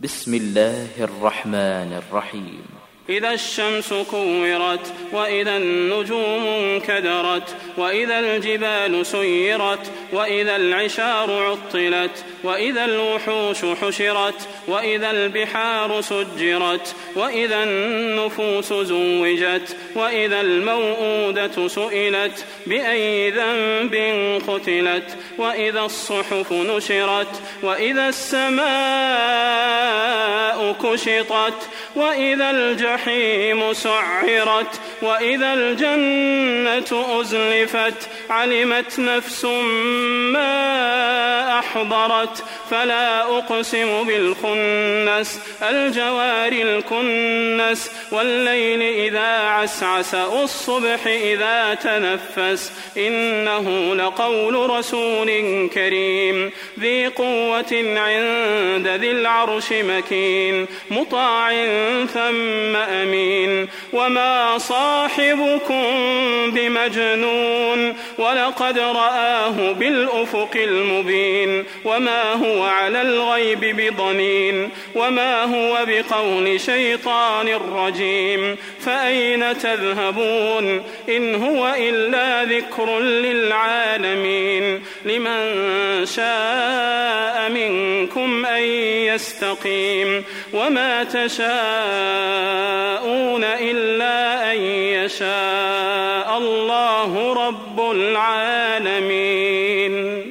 بسم الله الرحمن الرحيم. إذا الشمس كورت وإذا النجوم انكدرت وإذا الجبال سيرت وإذا العشار عطلت وإذا الوحوش حشرت وإذا البحار سجرت وإذا النفوس زوجت وإذا الموءودة سئلت بأي ذنب قتلت وإذا الصحف نشرت وإذا السماء كشطت وإذا الجحيم سعرت وإذا الجنة أزلفت علمت نفس ما أحضرت فلا أقسم بالخنس الجوار الكنس والليل إذا عسعس والصبح إذا تنفس إنه لقول رسول كريم ذي قوة عند ذي العرش مكين مطاع ثم أمين وما صاحبكم بمجنون ولقد رآه بالأفق المبين وما هو على الغيب بضنين وما هو بقول شيطان رجيم فأين تذهبون إن هو إلا ذكر للعالمين لمن شاء منكم أن يستقيم وما تشاءون إلا أن يشاء الله رب العالمين.